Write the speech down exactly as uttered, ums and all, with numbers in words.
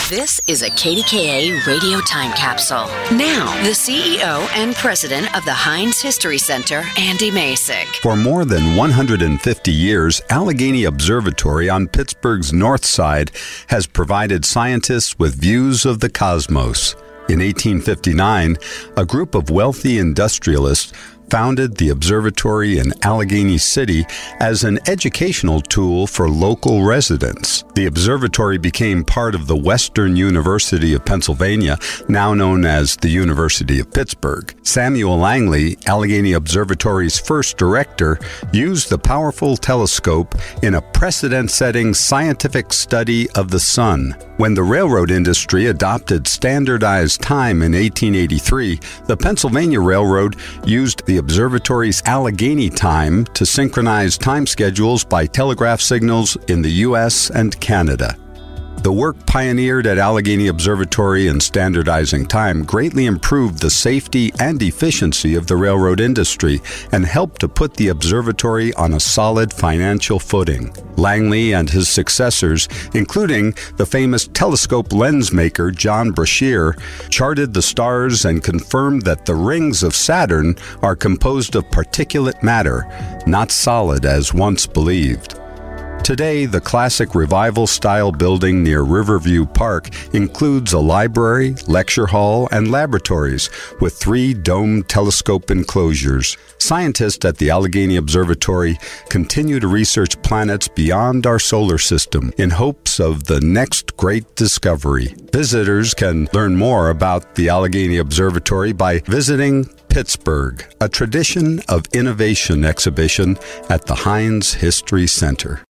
This is a K D K A radio time capsule. Now, the C E O and president of the Heinz History Center, Andy Masek. For more than one hundred fifty years, Allegheny Observatory on Pittsburgh's north side has provided scientists with views of the cosmos. In eighteen fifty-nine, a group of wealthy industrialists founded the observatory in Allegheny City as an educational tool for local residents. The observatory became part of the Western University of Pennsylvania, now known as the University of Pittsburgh. Samuel Langley, Allegheny Observatory's first director, used the powerful telescope in a precedent-setting scientific study of the sun. When the railroad industry adopted standardized time in eighteen eighty-three, the Pennsylvania Railroad used the observatory's Allegheny time to synchronize time schedules by telegraph signals in the U S and Canada. The work pioneered at Allegheny Observatory in standardizing time greatly improved the safety and efficiency of the railroad industry and helped to put the observatory on a solid financial footing. Langley and his successors, including the famous telescope lens maker John Brashear, charted the stars and confirmed that the rings of Saturn are composed of particulate matter, not solid as once believed. Today, the classic revival-style building near Riverview Park includes a library, lecture hall, and laboratories with three domed telescope enclosures. Scientists at the Allegheny Observatory continue to research planets beyond our solar system in hopes of the next great discovery. Visitors can learn more about the Allegheny Observatory by visiting Pittsburgh, a Tradition of Innovation exhibition at the Heinz History Center.